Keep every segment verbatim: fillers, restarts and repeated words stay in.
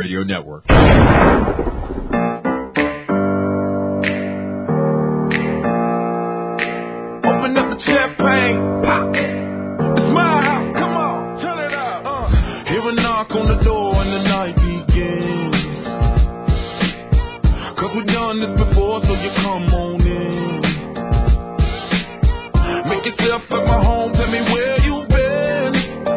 Radio Network. Open up the champagne, pop. It's my house, come on, turn it up. Uh. Hear a knock on the door and the night begins. Cause we've done this before, so you come on in. Make yourself at my home, tell me where you've been.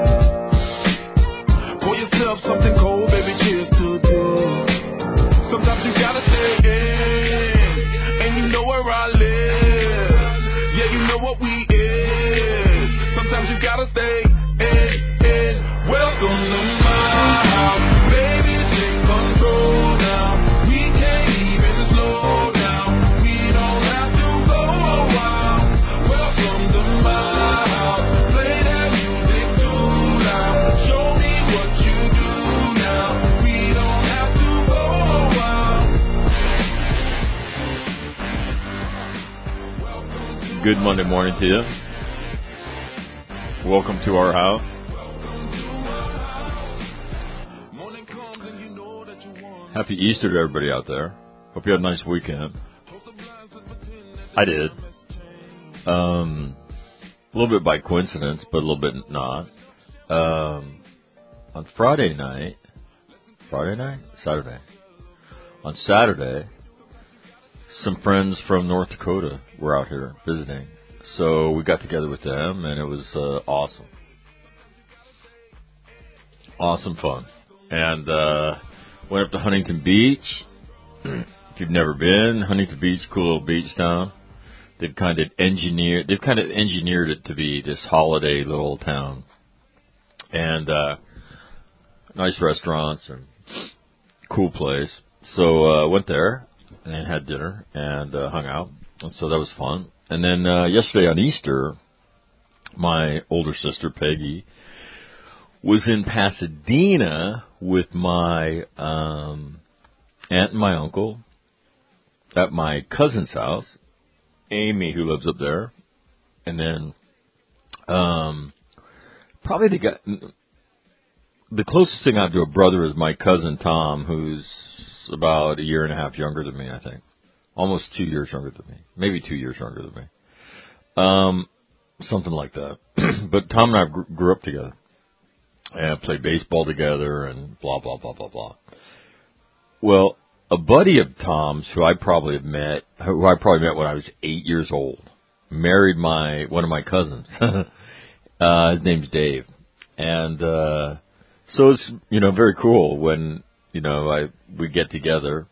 Pour yourself something cold, baby, cheers to this. Sometimes you gotta stay in, and you know where I live. Yeah, you know what we is. Sometimes you gotta stay in, in. Welcome to my house, baby, take control now. We can't even slow down. We don't have to go a while. Welcome to my house, play that music too loud. Show me what you do now. We don't have to go a while. Good Monday morning to you. Welcome to our house. Happy Easter to everybody out there. Hope you had a nice weekend. I did. Um, a little bit by coincidence, but a little bit not. Um, on Friday night, Friday night? Saturday. On Saturday, some friends from North Dakota were out here visiting. So we got together with them, and it was uh, awesome. Awesome fun. And uh, went up to Huntington Beach. If you've never been, Huntington Beach, cool little beach town. They've kind of engineered, they've kind of engineered it to be this holiday little town. And uh, nice restaurants and cool place. So uh, went there and had dinner and uh, hung out. And so that was fun. And then uh, yesterday on Easter, my older sister, Peggy, was in Pasadena with my um, aunt and my uncle at my cousin's house, Amy, who lives up there. And then um, probably the guy, the closest thing I have to a brother is my cousin Tom, who's about a year and a half younger than me, I think. Almost two years younger than me. Maybe two years younger than me. Um, something like that. But Tom and I gr- grew up together. And played baseball together and blah, blah, blah, blah, blah. Well, a buddy of Tom's who I probably have met, who I probably met when I was eight years old, married my, one of my cousins. uh, his name's Dave. And, uh, so it's, you know, very cool when, you know, I, we get together.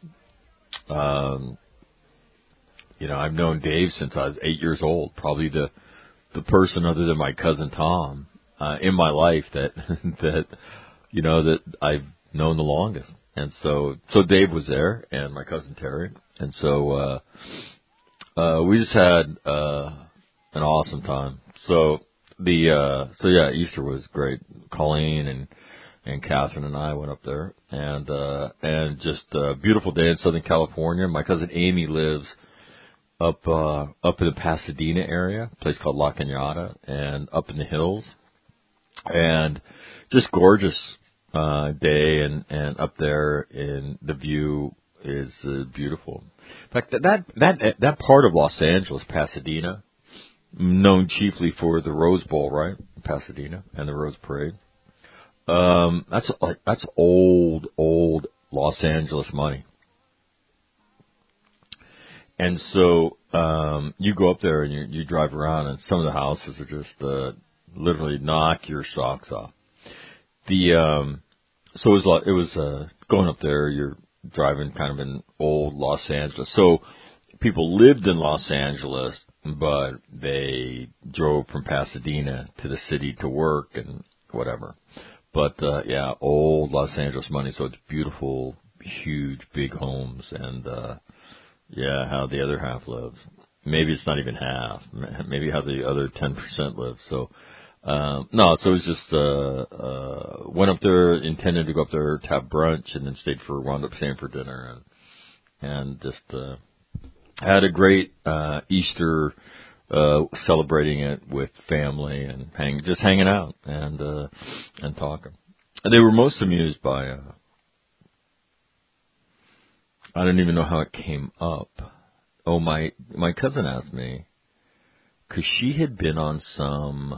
Um, You know, I've known Dave since I was eight years old. Probably the the person other than my cousin Tom uh, in my life that that you know that I've known the longest. And so so Dave was there, and my cousin Terry, and so uh, uh, we just had uh, an awesome time. So the uh, so yeah, Easter was great. Colleen and and Catherine and I went up there, and uh, and just a beautiful day in Southern California. My cousin Amy lives up uh, up in the Pasadena area, a place called La Cañada, and up in the hills, and just gorgeous uh, day, and, and up there, and the view is uh, beautiful. In fact, that, that that that part of Los Angeles, Pasadena, known chiefly for the Rose Bowl, right? Pasadena and the Rose Parade. Um, that's like that's old old Los Angeles money. And so um, you go up there and you, you drive around, and some of the houses are just uh, literally knock your socks off. The um, so it was like, it was uh, going up there. You're driving kind of in old Los Angeles. So people lived in Los Angeles, but they drove from Pasadena to the city to work and whatever. But uh, yeah, old Los Angeles money. So it's beautiful, huge, big homes, and uh, yeah, how the other half lives. Maybe it's not even half. Maybe how the other ten percent lives. So, um, no, so it was just, uh, uh, went up there, intended to go up there to have brunch, and then stayed for, wound up staying for dinner, and, and just, uh, had a great, uh, Easter, uh, celebrating it with family and hang, just hanging out and, uh, and talking. And they were most amused by, uh, I don't even know how it came up. Oh, my my cousin asked me, because she had been on some,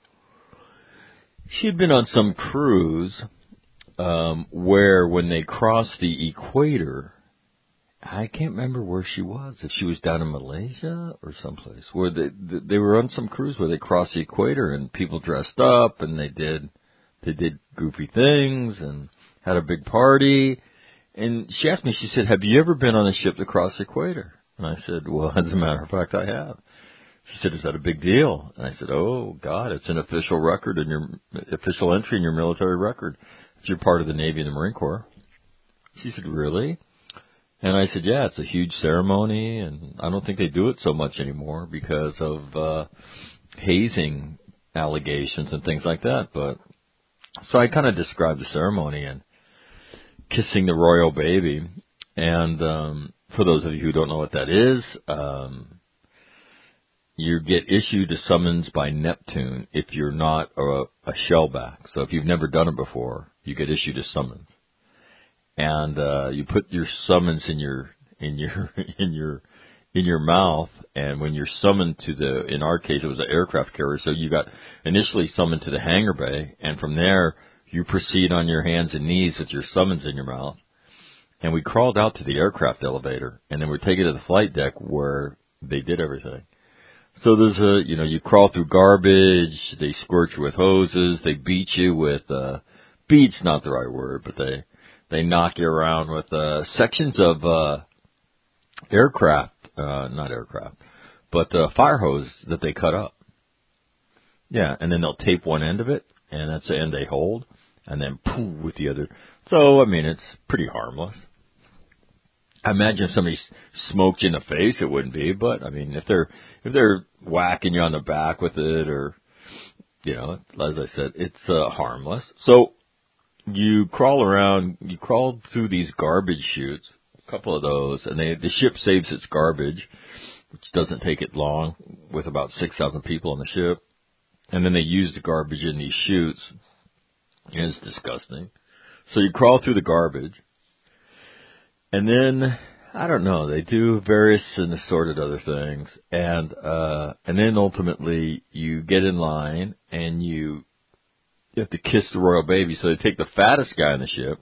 she had been on some cruise um, where when they crossed the equator, I can't remember where she was, if she was down in Malaysia or someplace, where they they were on some cruise where they crossed the equator and people dressed up and they did they did goofy things and had a big party. And she asked me, she said, have you ever been on a ship that crossed the equator? And I said, well, as a matter of fact, I have. She said, is that a big deal? And I said, oh, God, it's an official record in your official entry in your military record if you're part of the Navy and the Marine Corps. She said, really? And I said, yeah, it's a huge ceremony, and I don't think they do it so much anymore because of uh, hazing allegations and things like that. But so I kind of described the ceremony and kissing the royal baby. And um, for those of you who don't know what that is, um, you get issued a summons by Neptune if you're not a, a shellback. So if you've never done it before, you get issued a summons. And uh, you put your summons in your in your in your in your mouth, and when you're summoned to the, in our case, it was an aircraft carrier, so you got initially summoned to the hangar bay, and from there you proceed on your hands and knees with your summons in your mouth. And we crawled out to the aircraft elevator, and then we're taken to the flight deck where they did everything. So there's a, you know, you crawl through garbage, they squirt you with hoses, they beat you with, uh, beat's not the right word, but they, they knock you around with, uh, sections of, uh, aircraft, uh, not aircraft, but, uh, fire hose that they cut up. Yeah, and then they'll tape one end of it, and that's the end they hold, and then poof with the other. So, I mean, it's pretty harmless. I imagine if somebody smoked you in the face, it wouldn't be, but, I mean, if they're, if they're whacking you on the back with it, or, you know, as I said, it's, uh, harmless. So, you crawl around, you crawl through these garbage chutes, a couple of those, and they, the ship saves its garbage, which doesn't take it long, with about six thousand people on the ship. And then they use the garbage in these chutes. It's disgusting. So you crawl through the garbage, and then, I don't know, they do various and assorted other things, and, uh, and then ultimately you get in line, and you, you have to kiss the royal baby. So they take the fattest guy on the ship,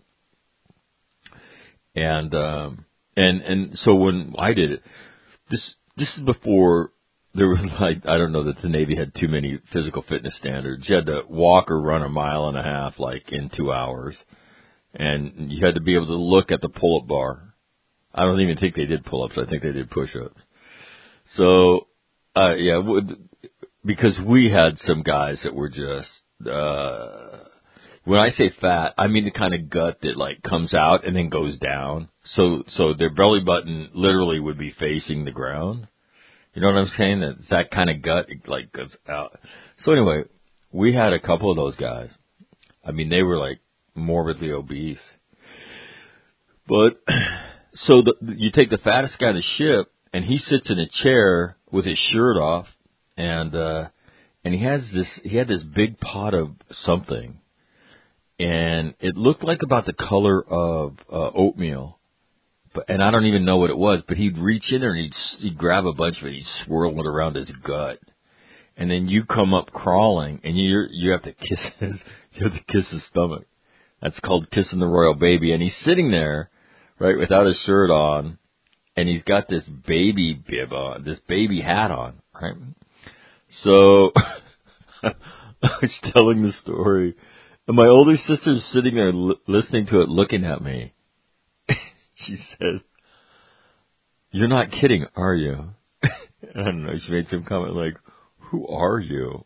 and, um, and, and so when I did it, this, this is before there was like, I don't know that the Navy had too many physical fitness standards. You had to walk or run a mile and a half, like, in two hours. And you had to be able to look at the pull-up bar. I don't even think they did pull-ups. I think they did push-ups. So, uh, yeah, because we had some guys that were just, uh, when I say fat, I mean the kind of gut that, like, comes out and then goes down. So, so their belly button literally would be facing the ground. You know what I'm saying? That that kind of gut, it, like, goes out. So anyway, we had a couple of those guys. I mean, they were, like, morbidly obese. But, so the, you take the fattest guy on the ship, and he sits in a chair with his shirt off, and, uh, and he has this, he had this big pot of something, and it looked like about the color of, uh, oatmeal. But, and I don't even know what it was, but he'd reach in there and he'd, he'd grab a bunch of it, he'd swirl it around his gut. And then you come up crawling, and you you have to kiss his, you have to kiss his stomach. That's called kissing the royal baby. And he's sitting there, right, without his shirt on, and he's got this baby bib on, this baby hat on, right? So, I was telling the story, and my older sister's sitting there l- listening to it, looking at me. She said, "You're not kidding, are you?" I don't know, she made some comment like, "Who are you?"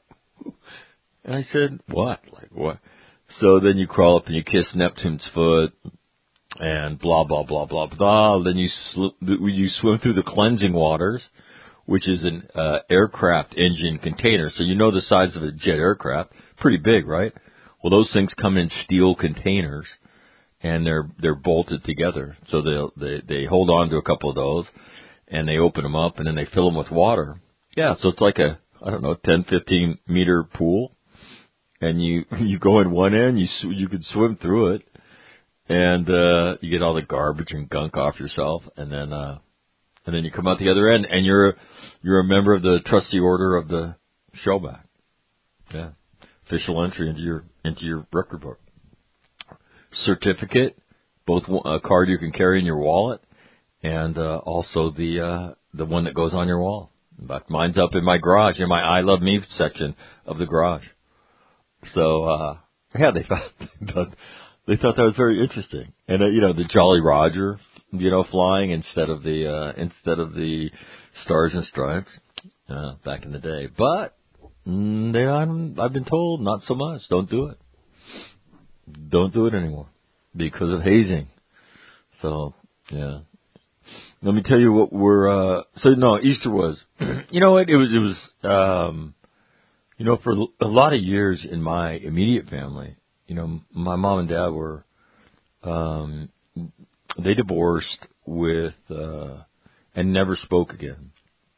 And I said, "What? Like what?" So then you crawl up and you kiss Neptune's foot, and blah, blah, blah, blah, blah. Then you sl- you swim through the cleansing waters, which is an uh, aircraft engine container. So you know the size of a jet aircraft. Pretty big, right? Well, those things come in steel containers. And they're they're bolted together, so they they they hold on to a couple of those, and they open them up, and then they fill them with water. Yeah, so it's like a I don't know ten, fifteen meter pool, and you you go in one end, you sw- you can swim through it, and uh, you get all the garbage and gunk off yourself, and then uh, and then you come out the other end, and you're you're a member of the trustee order of the Shellback. Yeah, official entry into your into your record book. Certificate, both a card you can carry in your wallet, and uh, also the uh, the one that goes on your wall. In fact, mine's up in my garage, in my I Love Me section of the garage. So, uh, yeah, they thought, they thought, they thought that was very interesting. And, uh, you know, the Jolly Roger, you know, flying instead of the, uh, instead of the Stars and Stripes, uh, back in the day. But, mm, they, I'm, I've been told not so much. Don't do it. Don't do it anymore because of hazing. So, yeah. Let me tell you what we're, uh, so no, Easter was, you know what, it was, it was, um, you know, for a lot of years in my immediate family, you know, my mom and dad were, um, they divorced with, uh, and never spoke again.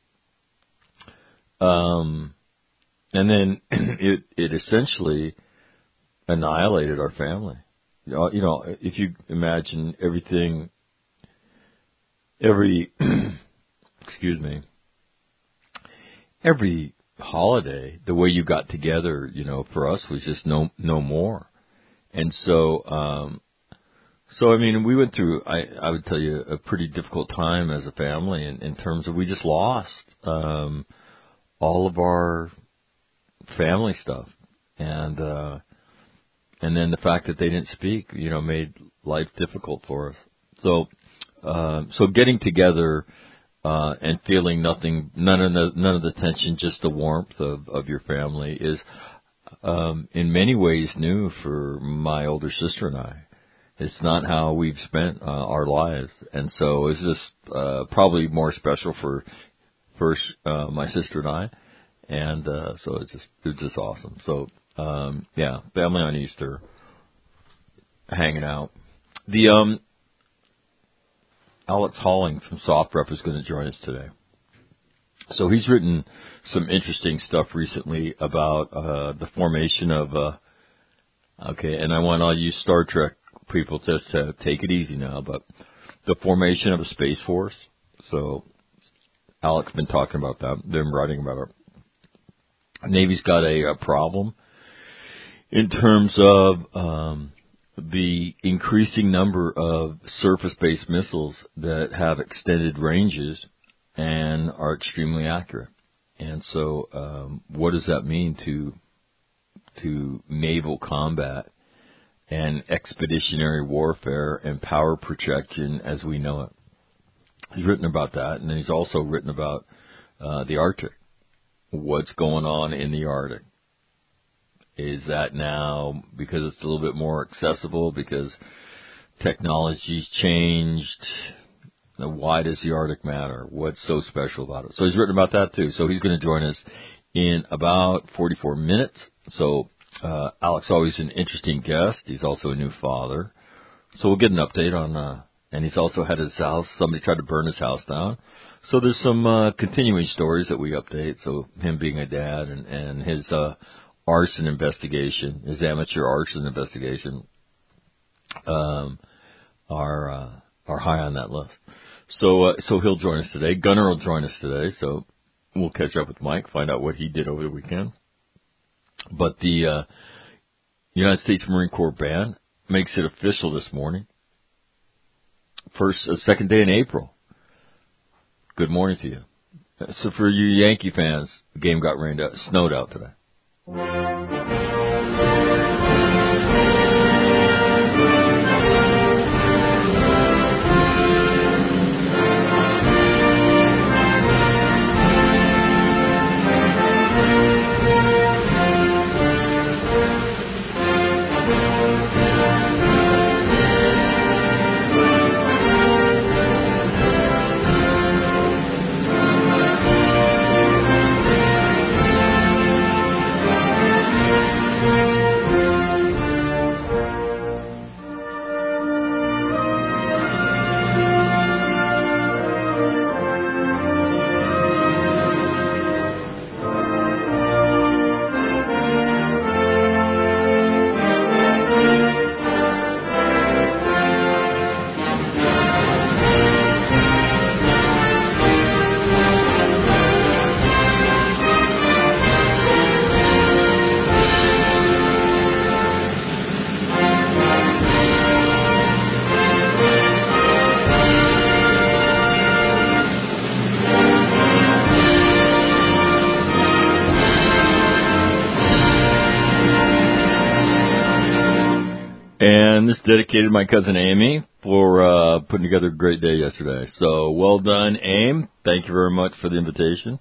Um, and then it, it essentially annihilated our family. You know, you know, if you imagine everything, Every, excuse me, every holiday, the way you got together, you know, for us was just no, no more. And so, um, so I mean, we went through, I, I would tell you, a pretty difficult time as a family in, in terms of we just lost, um, all of our family stuff. And, uh, and then the fact that they didn't speak, you know, made life difficult for us. So, Um, so getting together uh, and feeling nothing, none of the none of the tension, just the warmth of, of your family is, um, in many ways, new for my older sister and I. It's not how we've spent uh, our lives, and so it's just uh, probably more special for for uh, my sister and I, and uh, so it's just it's just awesome. So um, yeah, family on Easter, hanging out. The um. Alex Holling from Soft Rep is going to join us today. So he's written some interesting stuff recently about uh, the formation of, uh, okay, and I want all you Star Trek people just to take it easy now, but the formation of a Space Force. So Alex been talking about that, been writing about it. Navy's got a, a problem in terms of um, the increasing number of surface-based missiles that have extended ranges and are extremely accurate. And so, um, what does that mean to to naval combat and expeditionary warfare and power projection as we know it? He's written about that, and then he's also written about uh, the Arctic. What's going on in the Arctic? Is that now because it's a little bit more accessible, because technology's changed? Why does the Arctic matter? What's so special about it? So he's written about that too. So he's going to join us in about forty-four minutes. So uh, Alex, always an interesting guest. He's also a new father. So we'll get an update on, uh, and he's also had his house, somebody tried to burn his house down. So there's some uh, continuing stories that we update. So him being a dad and, and his uh, arson investigation, his amateur arson investigation, um, are uh, are high on that list. So uh, so he'll join us today. Gunnar will join us today. So we'll catch up with Mike, find out what he did over the weekend. But the uh, United States Marine Corps Band makes it official this morning. First, uh, second day in April. Good morning to you. So for you Yankee fans, the game got rained out, snowed out today. dedicated to my cousin Amy for uh, putting together a great day yesterday. So well done, Aim. Thank you very much for the invitation.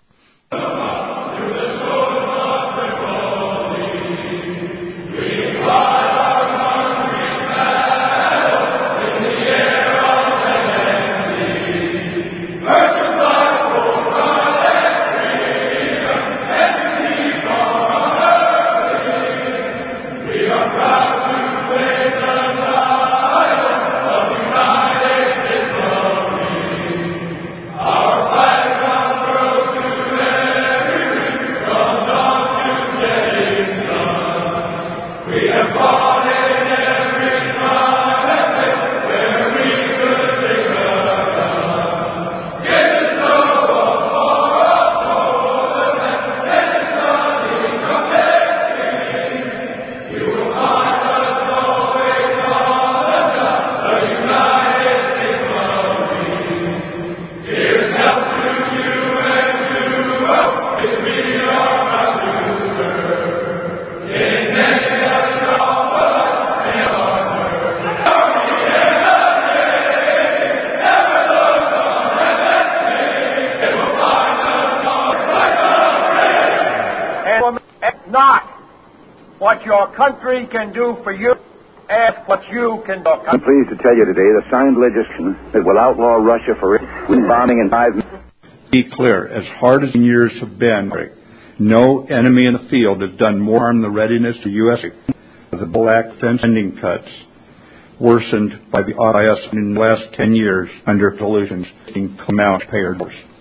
What your country can do for you, ask what you can do. I'm pleased to tell you today the signed legislation that will outlaw Russia for bombing and five. Be clear, as hard as the years have been, no enemy in the field has done more harm than the readiness to U S The black spending cuts worsened by the I S in the last ten years under collusions in amount payers.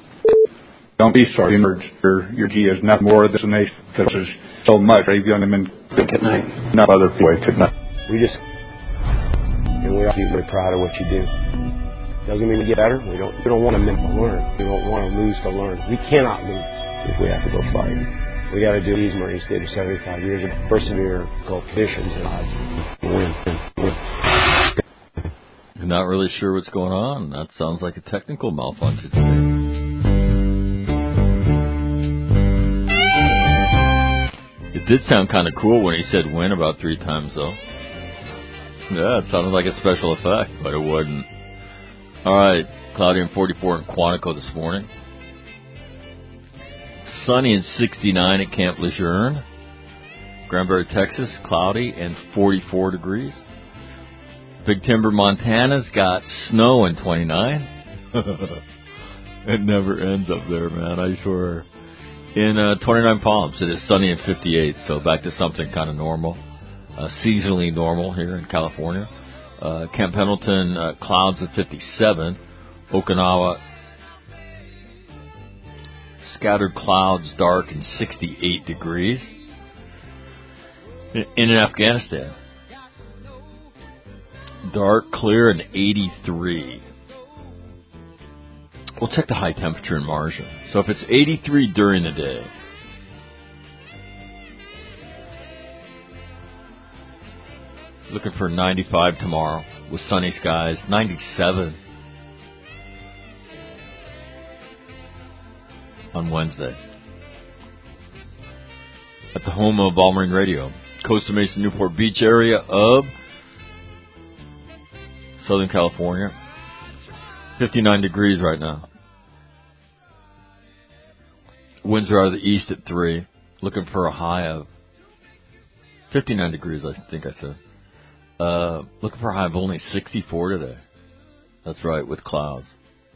Don't be sorry, your, your G is not more of this nation because there's so much brave young men at night, not other way could not. We just, and we're very proud of what you do. Doesn't mean we get better. We don't. We don't want to miss to learn. We don't want to lose to learn. We cannot lose if we have to go fight. We got to do these Marines did for seventy-five years of persevere, go conditions, and odds. Win, win, win. You're not really sure what's going on. That sounds like a technical malfunction to me. It did sound kind of cool when he said win about three times, though. Yeah, it sounded like a special effect, but it wasn't. All right, cloudy and forty-four in Quantico this morning. Sunny and sixty-nine at Camp Lejeune. Granbury, Texas, cloudy and forty-four degrees. Big Timber, Montana's got snow and twenty-nine. It never ends up there, man, I swear. In uh, twenty-nine Palms, it is sunny and fifty-eight, so back to something kind of normal, uh, seasonally normal here in California. Uh, Camp Pendleton, uh, clouds at fifty-seven. Okinawa, scattered clouds, dark and sixty-eight degrees. In, in Afghanistan, dark, clear, and eighty-three. We'll check the high temperature in Marja. So if it's eighty-three during the day, looking for ninety-five tomorrow with sunny skies, ninety-seven on Wednesday. At the home of All Marine Radio, Costa Mesa, Newport Beach area of Southern California. fifty-nine degrees right now. Winds are out of the east at three. Looking for a high of fifty-nine degrees, I think I said. Uh, looking for a high of only sixty-four today. That's right, with clouds.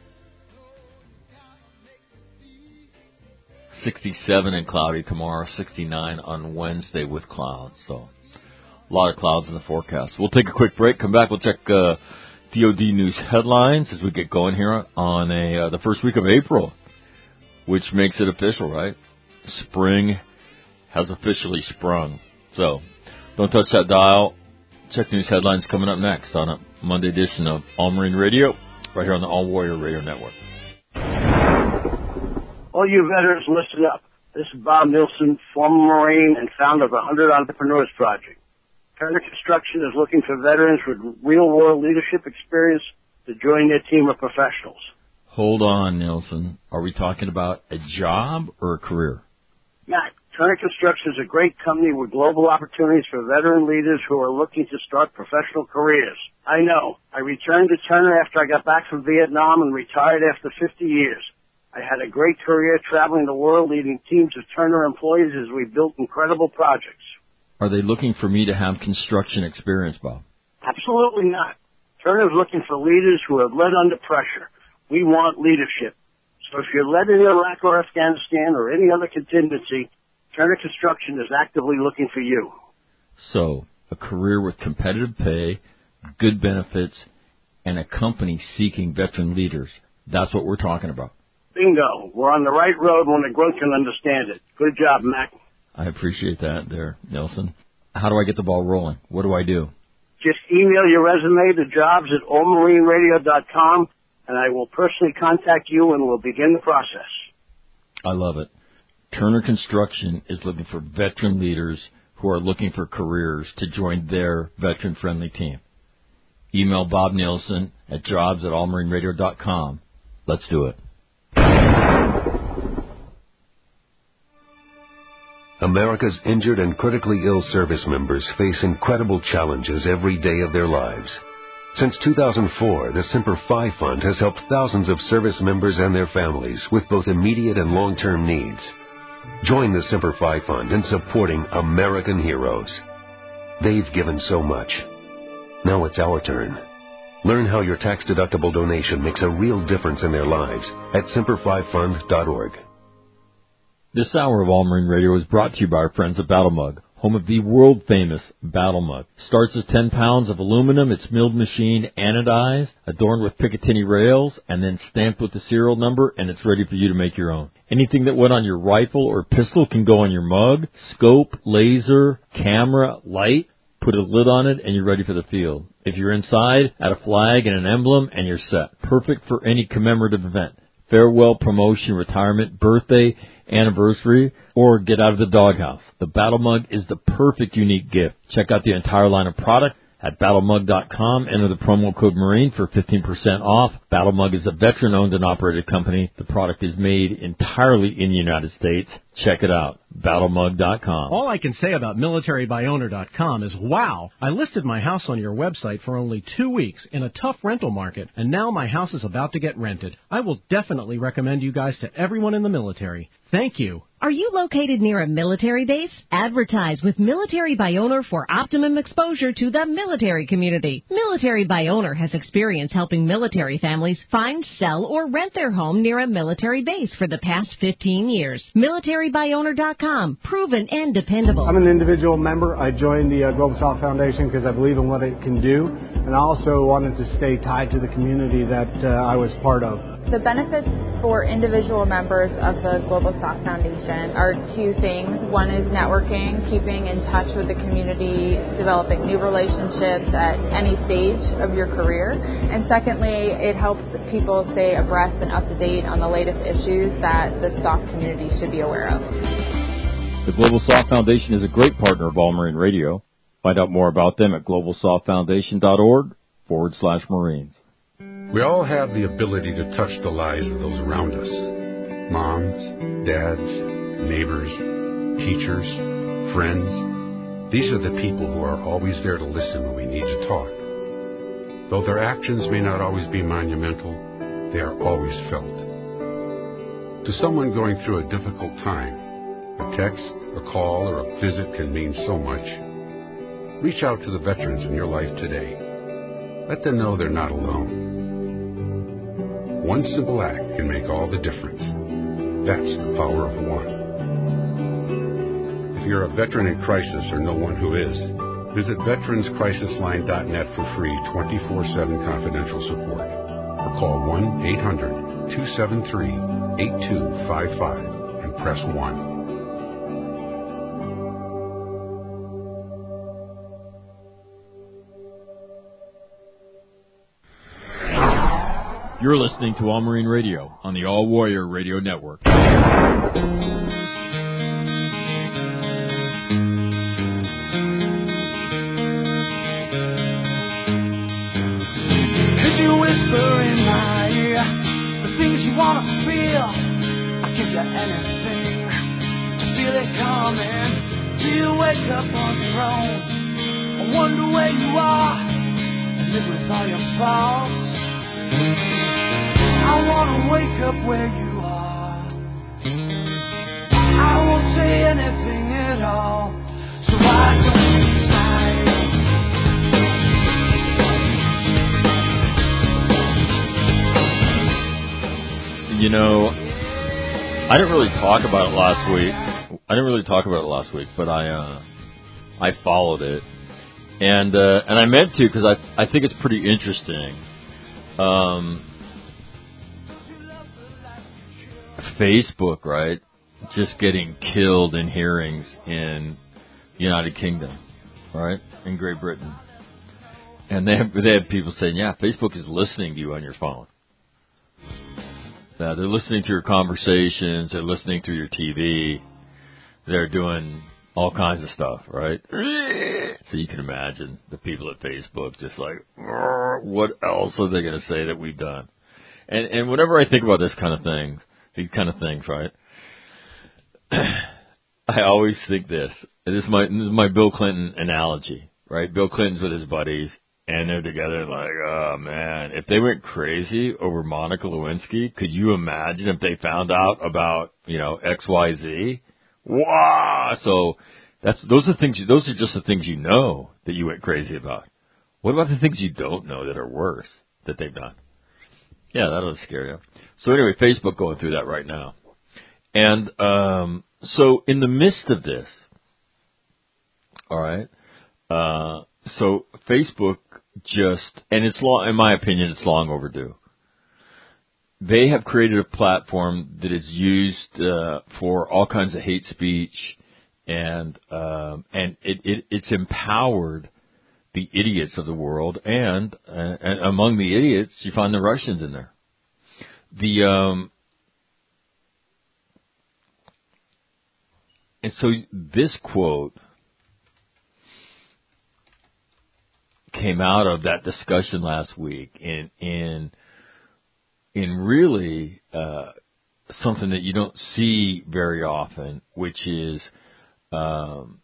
sixty-seven and cloudy tomorrow, sixty-nine on Wednesday with clouds. So a lot of clouds in the forecast. We'll take a quick break. Come back. We'll check uh, D O D news headlines as we get going here on a uh, the first week of April, which makes it official, right? Spring has officially sprung. So don't touch that dial. Check news headlines coming up next on a Monday edition of All Marine Radio, right here on the All Warrior Radio Network. All you veterans, listen up. This is Bob Nilsson, former Marine and founder of the one hundred Entrepreneurs Project. Turner Construction is looking for veterans with real-world leadership experience to join their team of professionals. Hold on, Nilsson. Are we talking about a job or a career? Matt, Turner Construction is a great company with global opportunities for veteran leaders who are looking to start professional careers. I know. I returned to Turner after I got back from Vietnam and retired after fifty years. I had a great career traveling the world leading teams of Turner employees as we built incredible projects. Are they looking for me to have construction experience, Bob? Absolutely not. Turner is looking for leaders who have led under pressure. We want leadership. So if you're led in Iraq or Afghanistan or any other contingency, Turner Construction is actively looking for you. So, a career with competitive pay, good benefits, and a company seeking veteran leaders. That's what we're talking about. Bingo. We're on the right road when the grunt can understand it. Good job, Mac. I appreciate that there, Nelson. How do I get the ball rolling? What do I do? Just email your resume to jobs at all marine radio dot com, and I will personally contact you and we'll begin the process. I love it. Turner Construction is looking for veteran leaders who are looking for careers to join their veteran-friendly team. Email Bob Nielsen at jobs at all marine radio dot com. Let's do it. America's injured and critically ill service members face incredible challenges every day of their lives. Since two thousand four, the Semper Fi Fund has helped thousands of service members and their families with both immediate and long-term needs. Join the Semper Fi Fund in supporting American heroes. They've given so much. Now it's our turn. Learn how your tax-deductible donation makes a real difference in their lives at semper fi fund dot org. This hour of All Marine Radio is brought to you by our friends at Battle Mug, home of the world-famous Battle Mug. Starts as ten pounds of aluminum. It's milled machine, anodized, adorned with Picatinny rails, and then stamped with the serial number, and it's ready for you to make your own. Anything that went on your rifle or pistol can go on your mug. Scope, laser, camera, light. Put a lid on it, and you're ready for the field. If you're inside, add a flag and an emblem, and you're set. Perfect for any commemorative event. Farewell, promotion, retirement, birthday, anniversary, or get out of the doghouse. The Battle Mug is the perfect unique gift. Check out the entire line of product at battle mug dot com. Enter the promo code MARINE for fifteen percent off. Battle Mug is a veteran-owned and operated company. The product is made entirely in the United States. Check it out, battle mug dot com. All I can say about military by owner dot com is, wow, I listed my house on your website for only two weeks in a tough rental market, and now my house is about to get rented. I will definitely recommend you guys to everyone in the military. Thank you. Are you located near a military base? Advertise with Military by Owner for optimum exposure to the military community. Military by Owner has experience helping military families find, sell, or rent their home near a military base for the past fifteen years. military by owner dot com. Proven and dependable. I'm an individual member. I joined the uh, Global South Foundation because I believe in what it can do, and I also wanted to stay tied to the community that uh, I was part of. The benefits for individual members of the Global South Foundation are two things. One is networking, keeping in touch with the community, developing new relationships at any stage of your career. And secondly, it helps people stay abreast and up to date on the latest issues that the S O F community should be aware of. The Global South Foundation is a great partner of All Marine Radio. Find out more about them at global south foundation dot org forward slash Marines. We all have the ability to touch the lives of those around us. Moms, dads, neighbors, teachers, friends. These are the people who are always there to listen when we need to talk. Though their actions may not always be monumental, they are always felt. To someone going through a difficult time, a text, a call, or a visit can mean so much. Reach out to the veterans in your life today. Let them know they're not alone. One simple act can make all the difference. That's the power of one. If you're a veteran in crisis or know one who is, visit veterans crisis line dot net for free twenty-four seven confidential support. Or call one eight hundred two seven three eight two five five and press one. You're listening to All Marine Radio on the All Warrior Radio Network. Could you whisper in my ear the things you want to feel? I'll give you anything to feel day coming, till you wake up on your own. I wonder where you are, and live with all your faults. I wanna wake up where you are. I won't say anything at all, so I don't decide. You know, I didn't really talk about it last week. I didn't really talk about it last week, but I uh, I followed it, and uh, and I meant to because I I think it's pretty interesting. Um, Facebook, right? Just getting killed in hearings in the United Kingdom, right? In Great Britain, and they have, they have people saying, yeah, Facebook is listening to you on your phone. Uh, they're listening to your conversations. They're listening through your T V. They're doing all kinds of stuff, right? So you can imagine the people at Facebook just like, what else are they going to say that we've done? And and whenever I think about this kind of thing, these kind of things, right? I always think this. This is my this is my Bill Clinton analogy, right? Bill Clinton's with his buddies. And they're together like, oh, man, if they went crazy over Monica Lewinsky, could you imagine if they found out about, you know, X Y Z? Wow! So that's those are things. Those are just the things you know that you went crazy about. What about the things you don't know that are worse that they've done? Yeah, that'll scare you. So anyway, Facebook going through that right now. And um, so in the midst of this, all right, uh, so Facebook just, and it's long, in my opinion, it's long overdue. They have created a platform that is used uh, for all kinds of hate speech, and um, and it, it it's empowered the idiots of the world, and, uh, and among the idiots, you find the Russians in there. The um, and so this quote came out of that discussion last week in in in really uh, something that you don't see very often, which is um,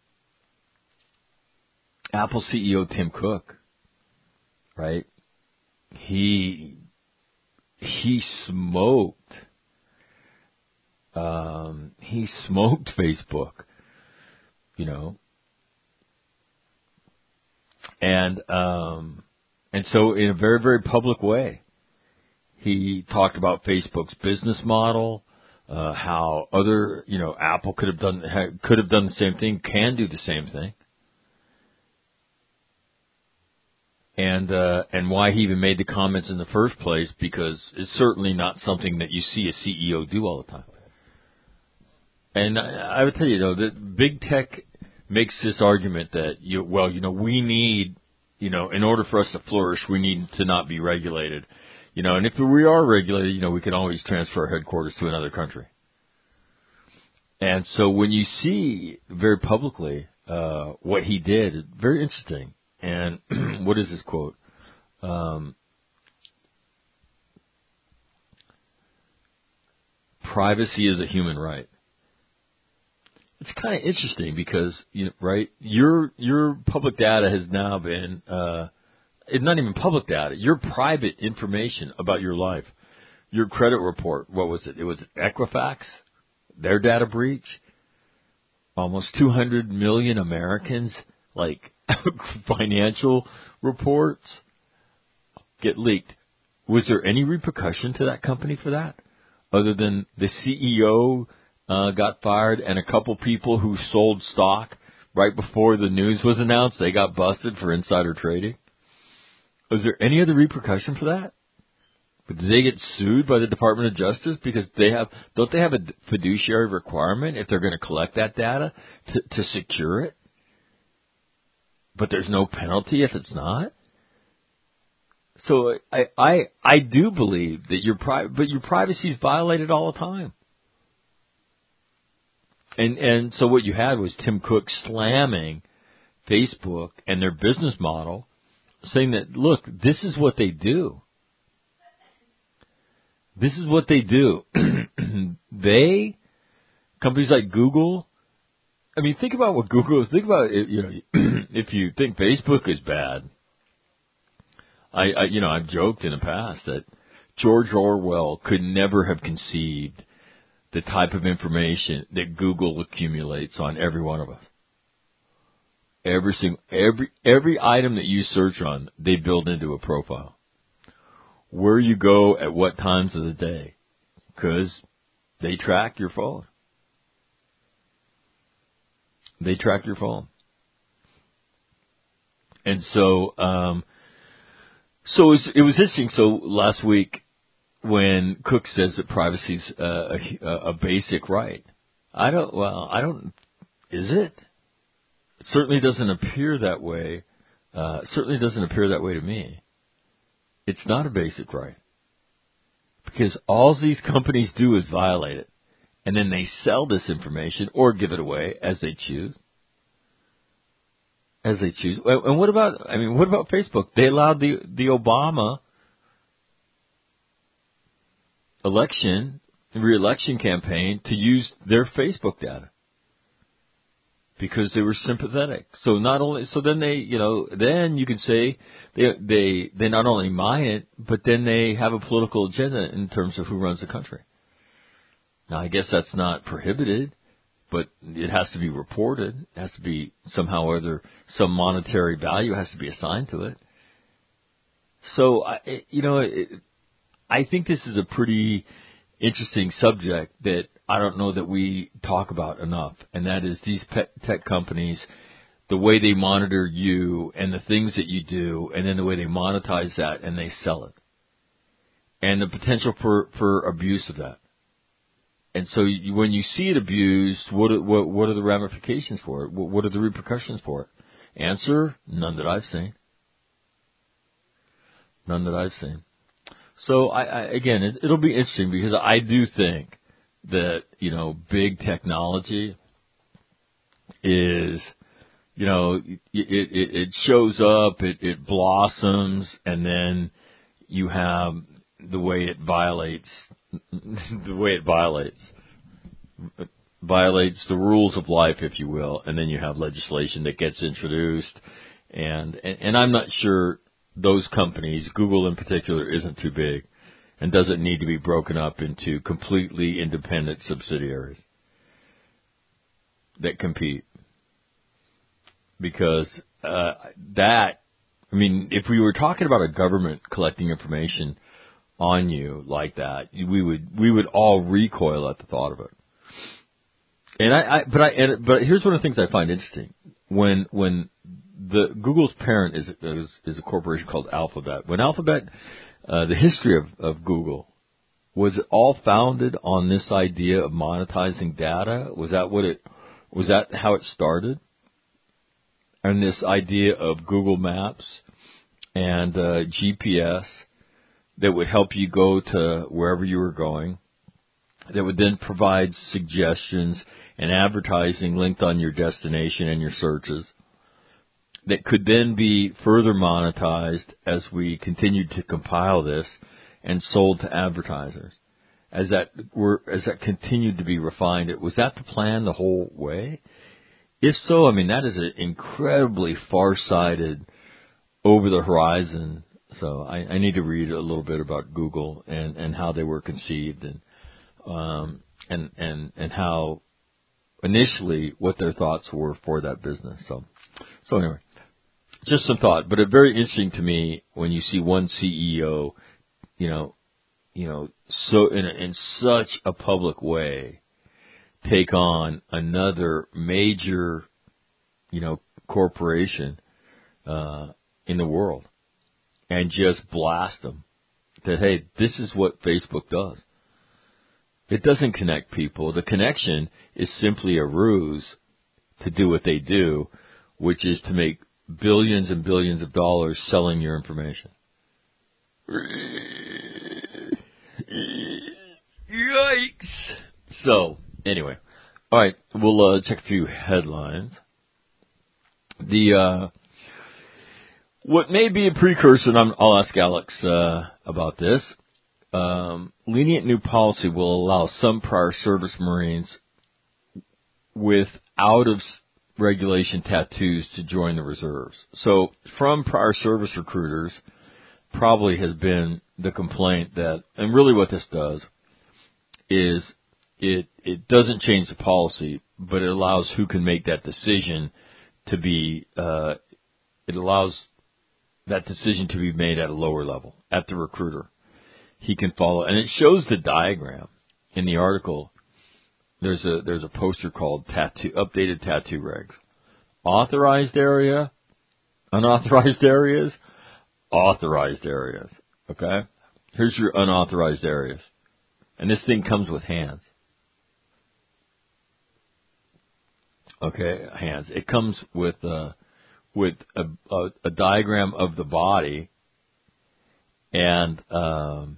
Apple C E O Tim Cook, right? He he smoked um, he smoked Facebook, you know. And um, and so in a very, very public way, he talked about Facebook's business model, uh, how other, you know, Apple could have done could have done the same thing, can do the same thing, and uh, and why he even made the comments in the first place, because it's certainly not something that you see a C E O do all the time. And I, I would tell you, though, that big tech makes this argument that, you well, you know, we need, you know, in order for us to flourish, we need to not be regulated. You know, and if we are regulated, you know, we can always transfer our headquarters to another country. And so when you see very publicly uh, what he did, it's very interesting. And what is his quote? Um, Privacy is a human right. It's kind of interesting because, you know, right, your your public data has now been, uh, it's not even public data, your private information about your life, your credit report, what was it? It was Equifax, their data breach. Almost two hundred million Americans, like, financial reports get leaked. Was there any repercussion to that company for that? Other than the C E O Uh, got fired, and a couple people who sold stock right before the news was announced, they got busted for insider trading. Was there any other repercussion for that? But did they get sued by the Department of Justice because they have, don't they have a fiduciary requirement if they're going to collect that data to, to secure it? But there's no penalty if it's not? So I, I, I do believe that your pri- but your privacy is violated all the time. And and so what you had was Tim Cook slamming Facebook and their business model, saying that, look, this is what they do. This is what they do. They, companies like Google I mean, think about what Google is. Think about it, you know, if you think Facebook is bad. I, I, you know, I've joked in the past that George Orwell could never have conceived the type of information that Google accumulates on every one of us. Every single, every, every item that you search on, they build into a profile. Where you go at what times of the day, because they track your phone. They track your phone. And so, um, so it was, it was interesting. So last week, when Cook says that privacy is uh, a, a basic right, I don't. Well, I don't. Is it? It certainly doesn't appear that way. Uh, certainly doesn't appear that way to me. It's not a basic right, because all these companies do is violate it, and then they sell this information or give it away as they choose. As they choose. And what about? I mean, what about Facebook? They allowed the the Obama election, re-election campaign to use their Facebook data because they were sympathetic. So not only, so then they, you know, then you can say they they they not only mine it, but then they have a political agenda in terms of who runs the country. Now, I guess that's not prohibited, but it has to be reported. It has to be somehow or other, some monetary value has to be assigned to it. So, I, you know, it, I think this is a pretty interesting subject that I don't know that we talk about enough, and that is these pet tech companies, the way they monitor you and the things that you do, and then the way they monetize that and they sell it, and the potential for, for abuse of that. And so you, when you see it abused, what are, what, what are the ramifications for it? What, what are the repercussions for it? Answer, none that I've seen. None that I've seen. So, I, I again, it, it'll be interesting because I do think that, you know, big technology is, you know, it, it, it shows up, it, it blossoms, and then you have the way it violates, the way it violates, violates the rules of life, if you will, and then you have legislation that gets introduced, and, and, and I'm not sure those companies, Google in particular, isn't too big and doesn't need to be broken up into completely independent subsidiaries that compete. Because uh, that, I mean, if we were talking about a government collecting information on you like that, we would we would all recoil at the thought of it. And I, I but I and, but here's one of the things I find interesting. When when the Google's parent is is, is a corporation called Alphabet. When Alphabet, uh, the history of, of Google, was it all founded on this idea of monetizing data? Was that what it was that how it started? And this idea of Google Maps and uh, G P S that would help you go to wherever you were going, that would then provide suggestions and advertising linked on your destination and your searches, that could then be further monetized as we continued to compile this and sold to advertisers. As that were, as that continued to be refined, was that the plan the whole way? If so, I mean, that is an incredibly far-sighted, over-the-horizon. So I, I need to read a little bit about Google and, and how they were conceived and um, and and and how initially what their thoughts were for that business. So so anyway, just some thought, but it's very interesting to me when you see one C E O, you know, you know, so in a, in such a public way, take on another major, you know, corporation uh, in the world and just blast them that, hey, this is what Facebook does. It doesn't connect people. The connection is simply a ruse to do what they do, which is to make billions and billions of dollars selling your information. Yikes. So, anyway. All right, we'll uh, check a few headlines. The uh, what may be a precursor, and I'm, I'll ask Alex uh, about this. Um, lenient new policy will allow some prior service Marines with out of regulation tattoos to join the reserves. So from prior service recruiters probably has been the complaint that, and really what this does is it it doesn't change the policy, but it allows who can make that decision to be, uh, it allows that decision to be made at a lower level, at the recruiter. He can follow, and it shows the diagram in the article. There's a there's a poster called tattoo updated tattoo regs. Authorized area, unauthorized areas, authorized areas. Okay? Here's your unauthorized areas. And this thing comes with hands. Okay, hands. It comes with uh with a, a, a diagram of the body and um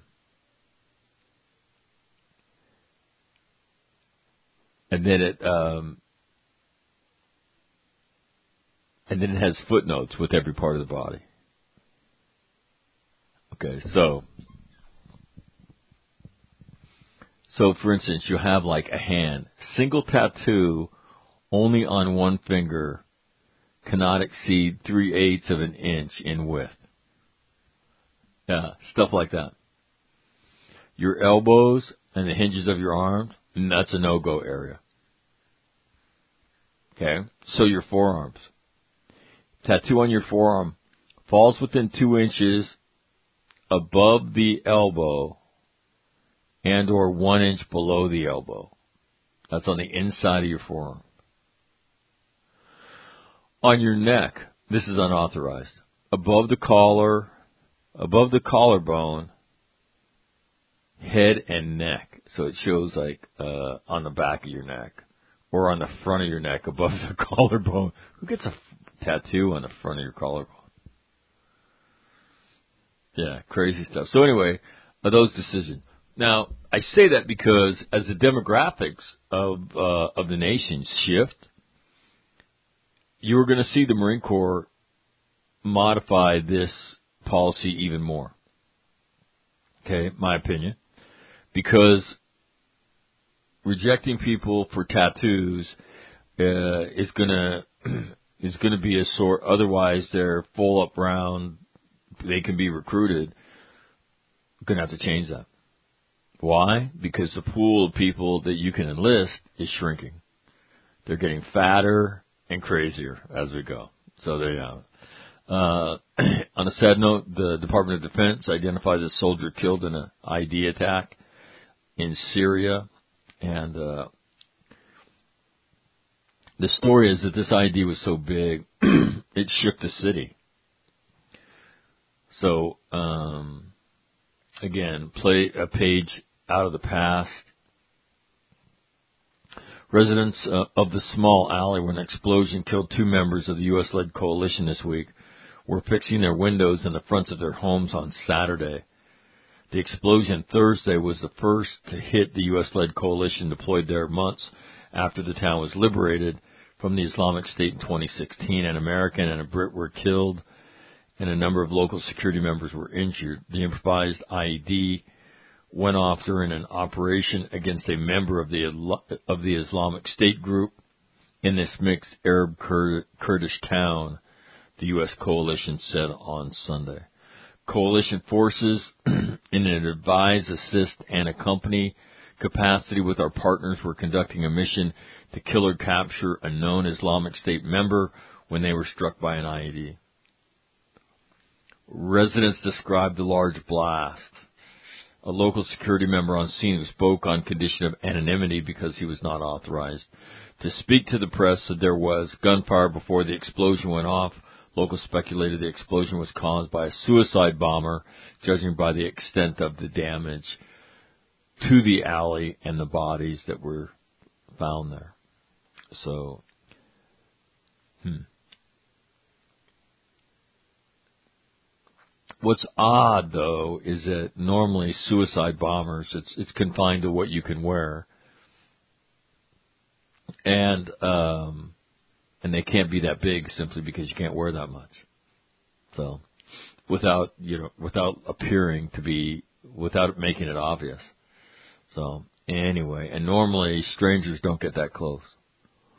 And then it, um, and then it has footnotes with every part of the body. Okay, so, so for instance, you have like a hand, single tattoo, only on one finger, cannot exceed three eighths of an inch in width. Yeah, stuff like that. Your elbows and the hinges of your arms. And that's a no-go area. Okay? So your forearms. Tattoo on your forearm falls within two inches above the elbow and or one inch below the elbow. That's on the inside of your forearm. On your neck, this is unauthorized. Above the collar, above the collarbone, head and neck. So it shows like uh, on the back of your neck or on the front of your neck above the collarbone. Who gets a f- tattoo on the front of your collarbone? Yeah, crazy stuff. So anyway, uh, those decisions. Now, I say that because as the demographics of uh, of the nation shift, you're going to see the Marine Corps modify this policy even more. Okay, my opinion. Because rejecting people for tattoos uh, is gonna is gonna be a sort. Otherwise, they're full up round. They can be recruited. Gonna have to change that. Why? Because the pool of people that you can enlist is shrinking. They're getting fatter and crazier as we go. So there you have it. Uh, on a sad note, the Department of Defense identified a soldier killed in an I E D attack in Syria, and uh, the story is that this I E D was so big, it shook the city. So, um, again, play a page out of the past. Residents uh, of the small alley where an explosion killed two members of the U S-led coalition this week were fixing their windows in the fronts of their homes on Saturday. The explosion Thursday was the first to hit the U S-led coalition deployed there months after the town was liberated from the Islamic State in twenty sixteen. An American and a Brit were killed, and a number of local security members were injured. The improvised I E D went off during an operation against a member of the of the Islamic State group in this mixed Arab Kurdish town, the U S coalition said on Sunday. Coalition forces in an advise, assist, and accompany capacity with our partners were conducting a mission to kill or capture a known Islamic State member when they were struck by an I E D. Residents described the large blast. A local security member on scene who spoke on condition of anonymity because he was not authorized to speak to the press said there was gunfire before the explosion went off. Locals speculated the explosion was caused by a suicide bomber, judging by the extent of the damage to the alley and the bodies that were found there. So, hmm. What's odd, though, is that normally suicide bombers, it's, it's confined to what you can wear. And, um, and they can't be that big simply because you can't wear that much. So, without, you know, without appearing to be, without making it obvious. So, anyway, and normally strangers don't get that close.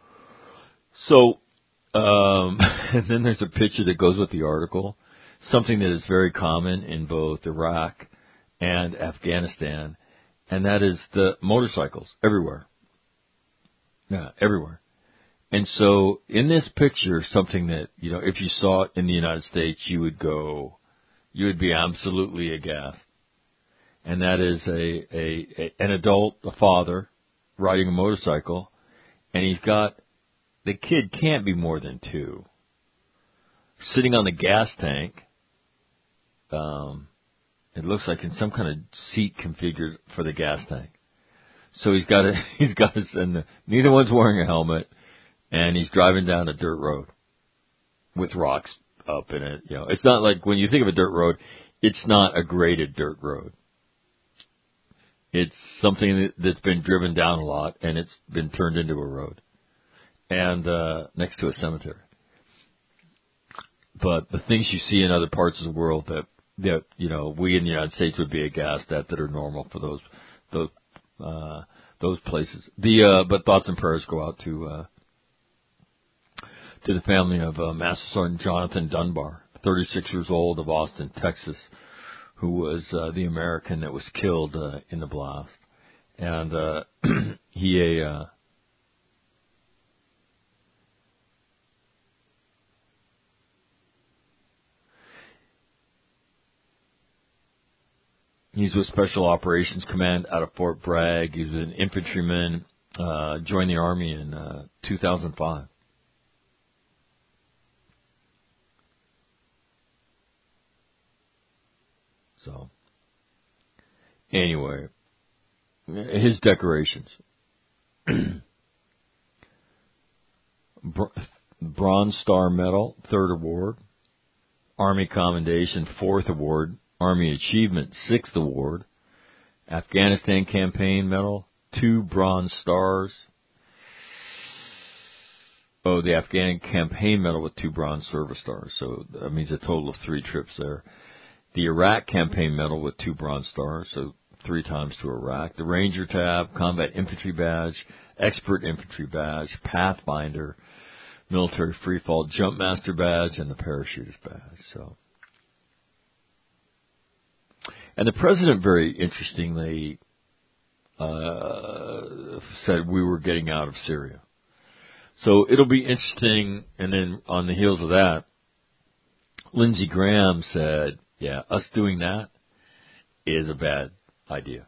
So, um, and then there's a picture that goes with the article, something that is very common in both Iraq and Afghanistan, and that is the motorcycles everywhere. Yeah, everywhere. And so in this picture, something that, you know, if you saw it in the United States, you would go, you would be absolutely aghast. And that is a, a, a an adult, a father, riding a motorcycle, and he's got, the kid can't be more than two, sitting on the gas tank. Um, it looks like in some kind of seat configured for the gas tank. So he's got a, he's got his, and neither one's wearing a helmet, and he's driving down a dirt road with rocks up in it. You know, it's not like when you think of a dirt road, it's not a graded dirt road. It's something that's been driven down a lot, and it's been turned into a road, and uh, next to a cemetery. But the things you see in other parts of the world that, that you know, we in the United States would be aghast at, that are normal for those those uh, those places. The uh, but thoughts and prayers go out to uh, to the family of uh, Master Sergeant Jonathan Dunbar, thirty-six years old, of Austin, Texas, who was uh, the American that was killed uh, in the blast, and uh, he a uh, he's with Special Operations Command out of Fort Bragg. He was an infantryman, uh, joined the Army in uh, two thousand five. So, anyway, his decorations. Bronze Star Medal, third award. Army Commendation, fourth award. Army Achievement, sixth award. Afghanistan Campaign Medal, two Bronze Stars. Oh, the Afghan Campaign Medal with two Bronze Service Stars. So that means a total of three trips there. The Iraq Campaign Medal with two Bronze Stars, so three times to Iraq. The Ranger Tab, Combat Infantry Badge, Expert Infantry Badge, Pathfinder, Military Freefall Jumpmaster Badge, and the Parachutist Badge. So, and the President, very interestingly, uh, said we were getting out of Syria. So it'll be interesting, and then on the heels of that, Lindsey Graham said, yeah, us doing that is a bad idea.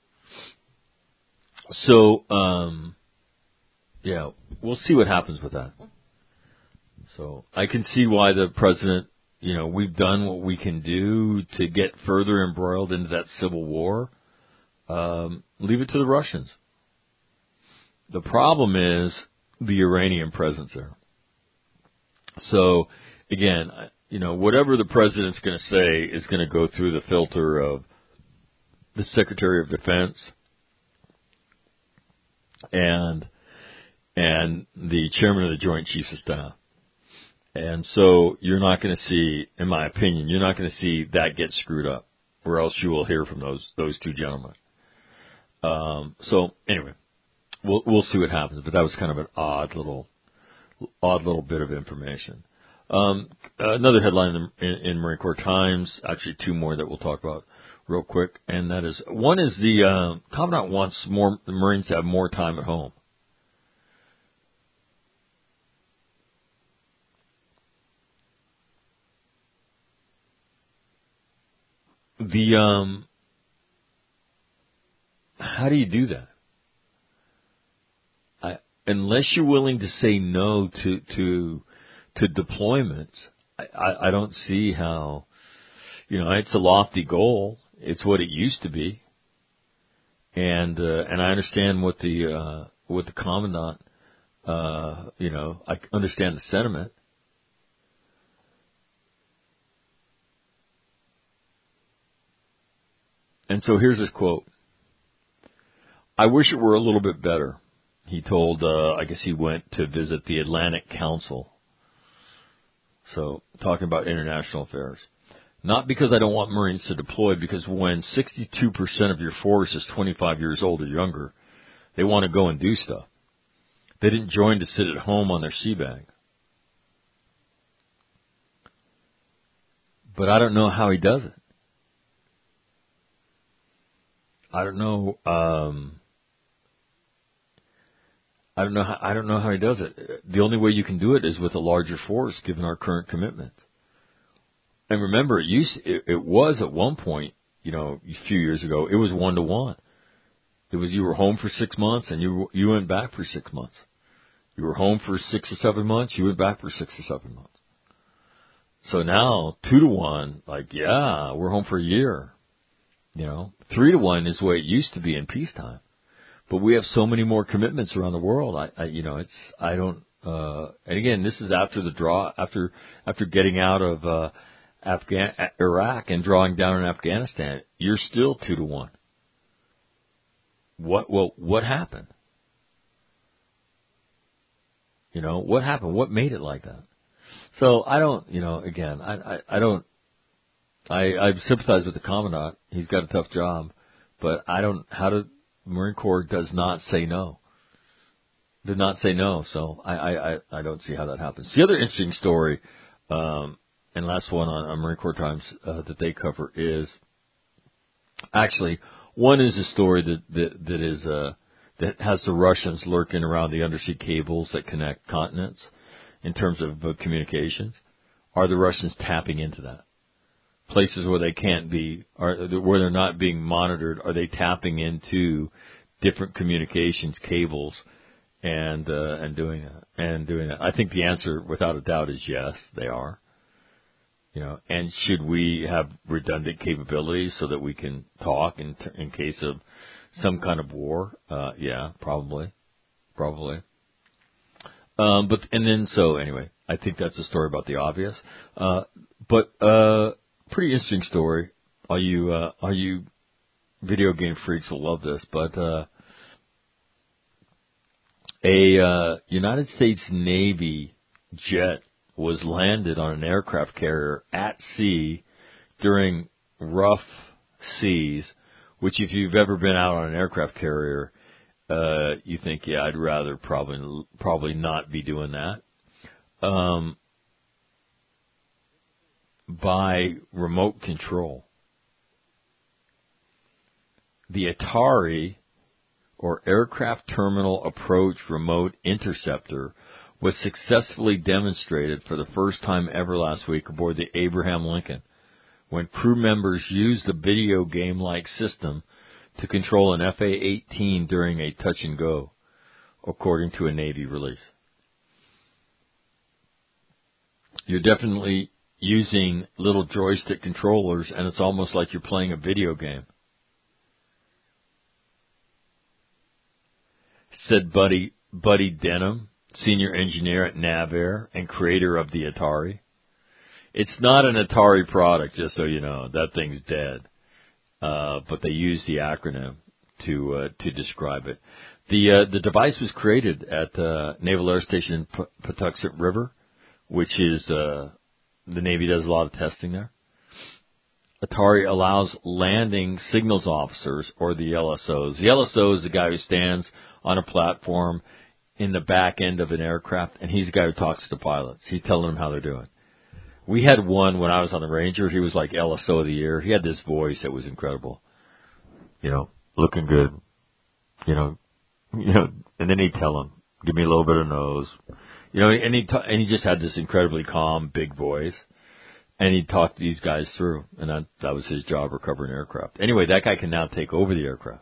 So, um, yeah, we'll see what happens with that. So I can see why the president, you know, we've done what we can do to get further embroiled into that civil war. Um, leave it to the Russians. The problem is the Iranian presence there. So, again, you know, whatever the president's going to say is going to go through the filter of the Secretary of Defense and and the Chairman of the Joint Chiefs of Staff. And so you're not going to see, in my opinion, you're not going to see that get screwed up, or else you will hear from those those two gentlemen. Um, so anyway, we'll we'll see what happens. But that was kind of an odd little odd little bit of information. Um, another headline in, in, in Marine Corps Times, actually two more that we'll talk about real quick, and that is, one is the uh, Commandant wants more the Marines to have more time at home. The um, how do you do that? I, unless you're willing to say no to to to deployments, I, I, I don't see how. You know, it's a lofty goal. It's what it used to be, and uh, and I understand what the uh, what the commandant. Uh, you know, I understand the sentiment. And so here's his quote. I wish it were a little bit better. He told, uh, I guess he went to visit the Atlantic Council. So, talking about international affairs. Not because I don't want Marines to deploy, because when sixty-two percent of your force is twenty-five years old or younger, they want to go and do stuff. They didn't join to sit at home on their sea bag. But I don't know how he does it. I don't know. Um, I don't know. How, I don't know how he does it. The only way you can do it is with a larger force, given our current commitment. And remember, it used it, it was at one point, you know, a few years ago, it was one to one. It was you were home for six months and you you went back for six months. You were home for six or seven months, you went back for six or seven months. So now two to one, like yeah, we're home for a year. You know, three to one is the way it used to be in peacetime. But we have so many more commitments around the world. I, I you know, it's I don't. Uh, and again, this is after the draw, after after getting out of uh, Afghan Iraq and drawing down in Afghanistan. You're still two to one. What well, what happened? You know, what happened? What made it like that? So I don't. You know, again, I I, I don't. I, I sympathize with the Commandant. He's got a tough job, but I don't. How to Marine Corps does not say no. Did not say no. So I, I, I, I don't see how that happens. The other interesting story, um, and last one on, on Marine Corps Times uh, that they cover is actually one is a story that that, that is uh, that has the Russians lurking around the undersea cables that connect continents in terms of uh, communications. Are the Russians tapping into that? Places where they can't be, or where they're not being monitored, are they tapping into different communications cables and uh, and doing that? And doing that. I think the answer, without a doubt, is yes, they are. You know, and should we have redundant capabilities so that we can talk in t- in case of some kind of war? Uh, yeah, probably, probably. Um, but and then so anyway, I think that's a story about the obvious. Uh, but uh. Pretty interesting story. All you, uh, all you video game freaks will love this, but, uh, a, uh, United States Navy jet was landed on an aircraft carrier at sea during rough seas, which if you've ever been out on an aircraft carrier, uh, you think, yeah, I'd rather probably, probably not be doing that. Um, by remote control. The Atari, or Aircraft Terminal Approach Remote Interceptor, was successfully demonstrated for the first time ever last week aboard the Abraham Lincoln, when crew members used a video game-like system to control an F A eighteen during a touch-and-go, according to a Navy release. You're definitely using little joystick controllers, and it's almost like you're playing a video game. Said Buddy Buddy Denham, senior engineer at NavAir and creator of the Atari. It's not an Atari product, just so you know. That thing's dead. Uh, but they use the acronym to uh, to describe it. The uh, the device was created at uh, Naval Air Station P- Patuxent River, which is uh, the Navy does a lot of testing there. Atari allows landing signals officers, or the L S Os. The L S O is the guy who stands on a platform in the back end of an aircraft, and he's the guy who talks to the pilots. He's telling them how they're doing. We had one when I was on the Ranger. He was like L S O of the year. He had this voice that was incredible. You know, looking good. You know, you know, and then he'd tell them, give me a little bit of nose. You know, and he ta- and he just had this incredibly calm, big voice, and he'd talk these guys through, and that that was his job, recovering aircraft. Anyway, that guy can now take over the aircraft.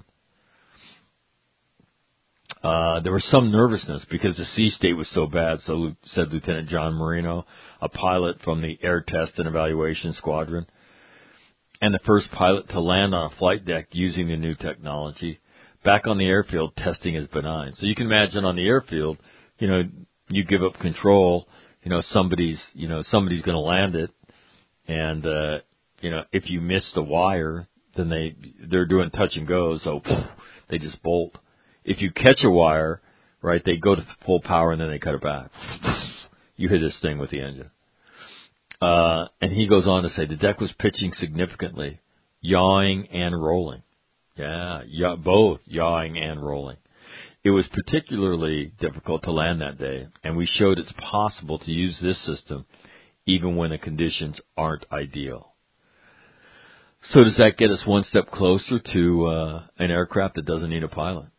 Uh, there was some nervousness because the sea state was so bad, so said Lieutenant John Marino, a pilot from the Air Test and Evaluation Squadron, and the first pilot to land on a flight deck using the new technology. Back on the airfield, testing is benign. So you can imagine on the airfield, you know, you give up control, you know, somebody's, you know, somebody's going to land it, and uh, you know, if you miss the wire, then they they're doing touch and go, so poof, they just bolt. If you catch a wire, right, they go to full power and then they cut it back. You hit this thing with the engine. Uh, and he goes on to say the deck was pitching significantly, yawing and rolling. Yeah, yaw, both yawing and rolling. It was particularly difficult to land that day, and we showed it's possible to use this system even when the conditions aren't ideal. So does that get us one step closer to uh, an aircraft that doesn't need a pilot?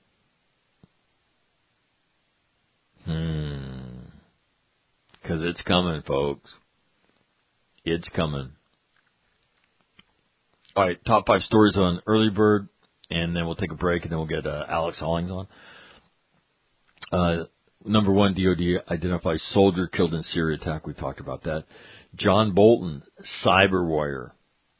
Hmm. Because it's coming, folks. It's coming. All right, top five stories on Early Bird, and then we'll take a break, and then we'll get uh, Alex Hollings on. Uh, number one, D O D identifies soldier killed in Syria attack. We talked about that. John Bolton, cyber warrior.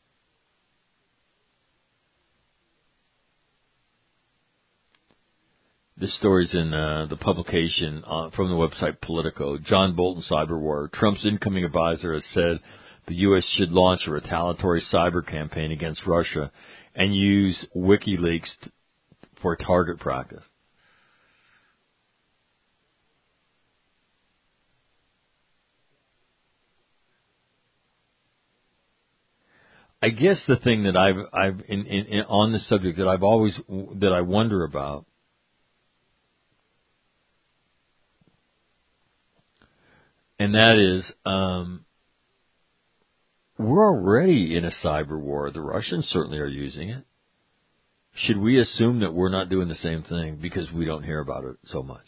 This story's in uh, the publication uh, from the website Politico. John Bolton, cyber warrior. Trump's incoming advisor has said the U S should launch a retaliatory cyber campaign against Russia and use WikiLeaks t- for target practice. I guess the thing that I've I've in, in, in on the subject that I've always that I wonder about and that is um, we're already in a cyber war. The Russians certainly are using it. Should we assume that we're not doing the same thing because we don't hear about it so much?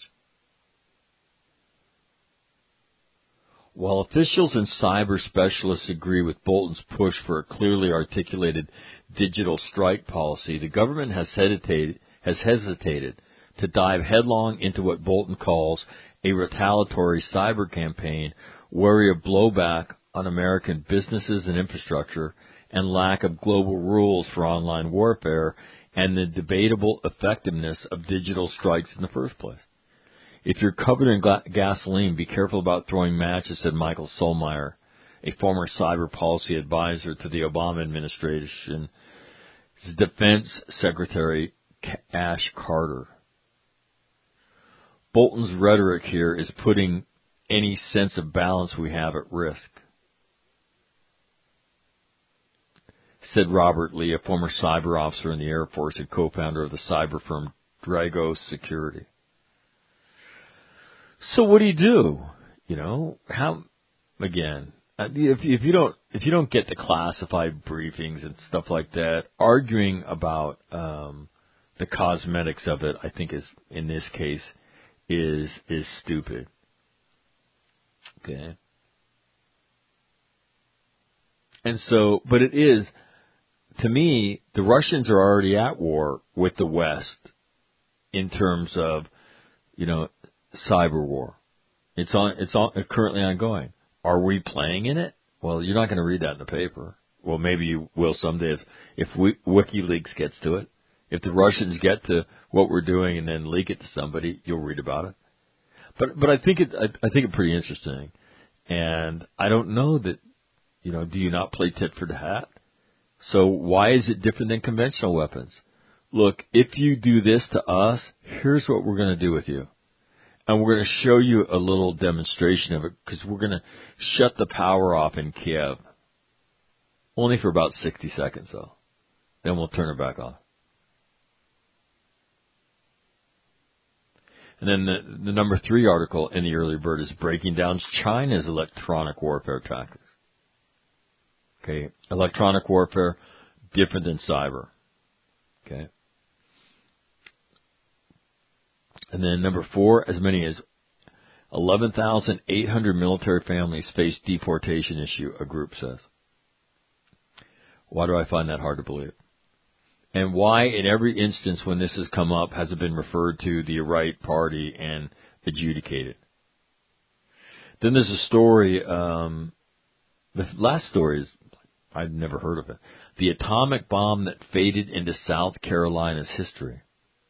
While officials and cyber specialists agree with Bolton's push for a clearly articulated digital strike policy, the government has hesitated, has hesitated to dive headlong into what Bolton calls a retaliatory cyber campaign, wary of blowback on American businesses and infrastructure and lack of global rules for online warfare and the debatable effectiveness of digital strikes in the first place. If you're covered in gla- gasoline, be careful about throwing matches, said Michael Solmeyer, a former cyber policy advisor to the Obama administration's Defense Secretary Ash Carter. Bolton's rhetoric here is putting any sense of balance we have at risk, said Robert Lee, a former cyber officer in the Air Force and co-founder of the cyber firm Dragos Security. So what do you do? You know, how, again, if, if you don't, if you don't get the classified briefings and stuff like that, arguing about, um, the cosmetics of it, I think is, in this case, is, is stupid. Okay. And so, but it is, to me, the Russians are already at war with the West in terms of, you know, cyber war. It's on. It's on. It's currently ongoing. Are we playing in it? Well, you're not going to read that in the paper. Well, maybe you will someday if if we, WikiLeaks gets to it. If the Russians get to what we're doing and then leak it to somebody, you'll read about it. But but I think it I, I think it's pretty interesting, and I don't know that. You know, do you not play tit for tat? So why is it different than conventional weapons? Look, if you do this to us, here's what we're going to do with you. And we're going to show you a little demonstration of it because we're going to shut the power off in Kiev. Only for about sixty seconds, though. Then we'll turn it back on. And then the, the number three article in the Early Bird is breaking down China's electronic warfare tactics. Okay, electronic warfare, different than cyber. Okay. And then number four, as many as eleven thousand eight hundred military families face deportation issue, a group says. Why do I find that hard to believe? And why, in every instance when this has come up, has it been referred to the right party and adjudicated? Then there's a story, um, the last story is, I've never heard of it. The atomic bomb that faded into South Carolina's history.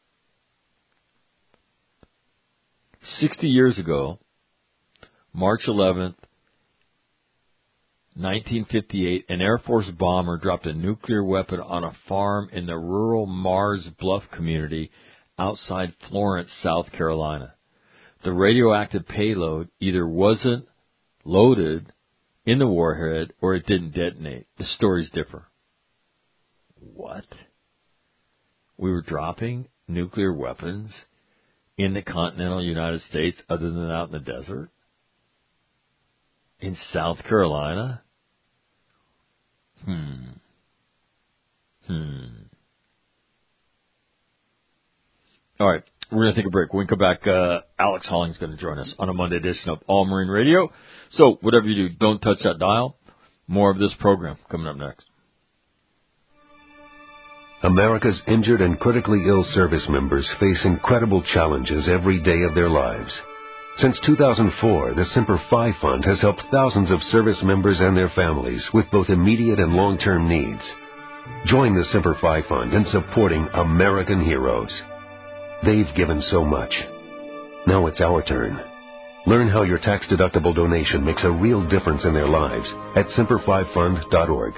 Sixty years ago, March eleventh, nineteen fifty-eight, an Air Force bomber dropped a nuclear weapon on a farm in the rural Mars Bluff community outside Florence, South Carolina. The radioactive payload either wasn't loaded in the warhead or it didn't detonate. The stories differ. What? We were dropping nuclear weapons in the continental United States other than out in the desert? In South Carolina? Hmm. Hmm. All right, we're going to take a break. When we come back, uh, Alex Holling's going to join us on a Monday edition of All Marine Radio. So whatever you do, don't touch that dial. More of this program coming up next. America's injured and critically ill service members face incredible challenges every day of their lives. Since two thousand four, the Semper Fi Fund has helped thousands of service members and their families with both immediate and long-term needs. Join the Semper Fi Fund in supporting American heroes. They've given so much. Now it's our turn. Learn how your tax-deductible donation makes a real difference in their lives at semper fi fund dot org.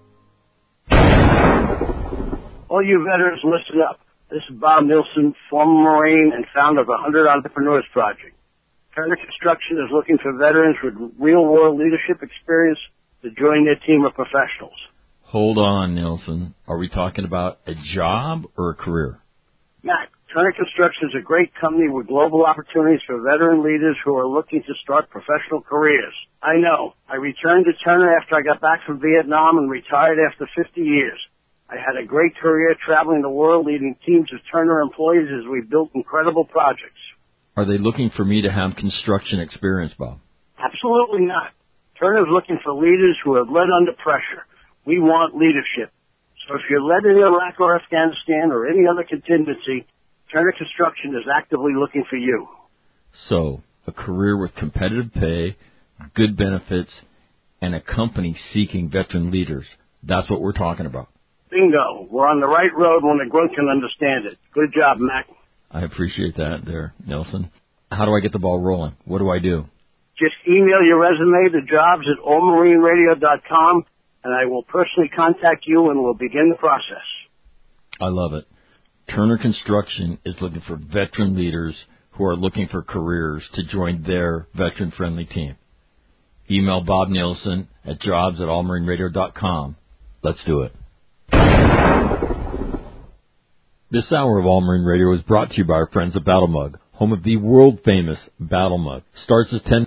All you veterans, listen up. This is Bob Nilsson, former Marine and founder of the one hundred Entrepreneurs Project. Turner Construction is looking for veterans with real-world leadership experience to join their team of professionals. Hold on, Nilsson. Are we talking about a job or a career? Matt, Turner Construction is a great company with global opportunities for veteran leaders who are looking to start professional careers. I know. I returned to Turner after I got back from Vietnam and retired after fifty years. I had a great career traveling the world leading teams of Turner employees as we built incredible projects. Are they looking for me to have construction experience, Bob? Absolutely not. Turner's looking for leaders who have led under pressure. We want leadership. So if you're led in Iraq or Afghanistan or any other contingency, Turner Construction is actively looking for you. So, a career with competitive pay, good benefits, and a company seeking veteran leaders. That's what we're talking about. Bingo. We're on the right road when the grunt can understand it. Good job, Mac. I appreciate that there, Nelson. How do I get the ball rolling? What do I do? Just email your resume to jobs at all marine radio dot com, and I will personally contact you and we'll begin the process. I love it. Turner Construction is looking for veteran leaders who are looking for careers to join their veteran-friendly team. Email Bob Nielsen at jobs at all marine radio dot com. Let's do it. This hour of All Marine Radio is brought to you by our friends at Battle Mug, home of the world-famous Battle Mug. Starts as ten